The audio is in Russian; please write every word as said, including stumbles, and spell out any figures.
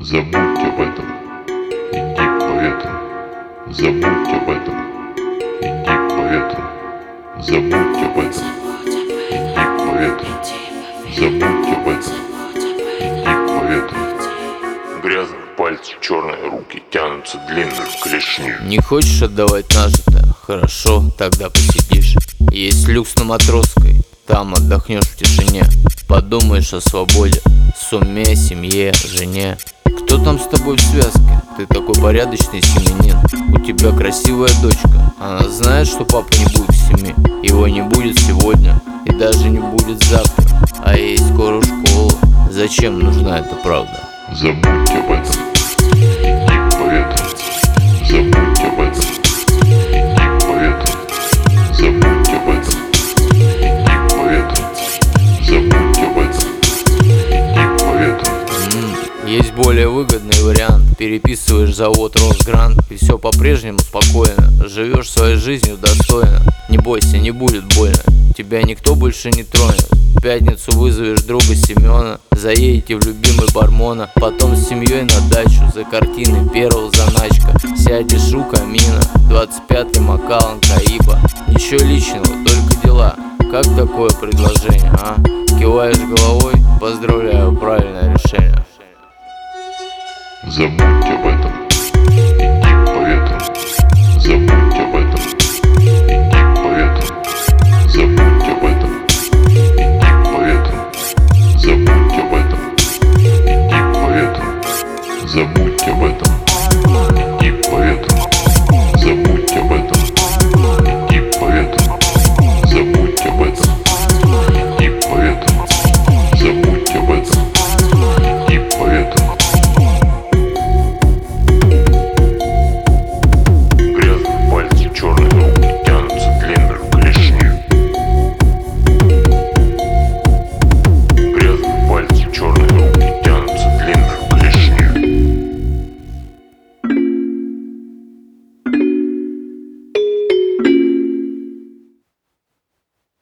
Забудь об этом, иди по ветру. Забудь об этом, иди по ветру. Забудь об этом, иди по ветру. Забудь об этом, иди по ветру. Грязные пальцы, черные руки тянутся длинную клешню. Не хочешь отдавать нажитое? Хорошо, тогда посидишь. Есть люкс на Матросской, там отдохнешь в тишине. Подумаешь о свободе, суме, семье, жене. Кто там с тобой в связке? Ты такой порядочный семьянин. У тебя красивая дочка. Она знает, что папа не будет в семье. Его не будет сегодня и даже не будет завтра. А ей скоро школа. Зачем нужна эта правда? Забудь об этом, иди по ветру. Забудь об этом, иди по ветру. Забудь об этом, иди по ветру. Забудь об этом, иди по ветру. Есть более выгодный вариант. Переписываешь завод Росгрант, и все по-прежнему спокойно. Живешь своей жизнью достойно. Не бойся, не будет больно. Тебя никто больше не тронет. В пятницу вызовешь друга Семена, заедете в любимый Бармона. Потом с семьей на дачу, за картины Перл, заначка. Сядешь у камина, двадцать пятый Макалан, Каиба. Ничего личного, только дела. Как такое предложение, а? Киваешь головой, поздравляю, правильное решение. Забудь об этом, иди по ветру. Забудь об этом, иди по ветру. Забудь об этом, иди по ветру. Забудь об этом, иди по ветру. Забудь об этом.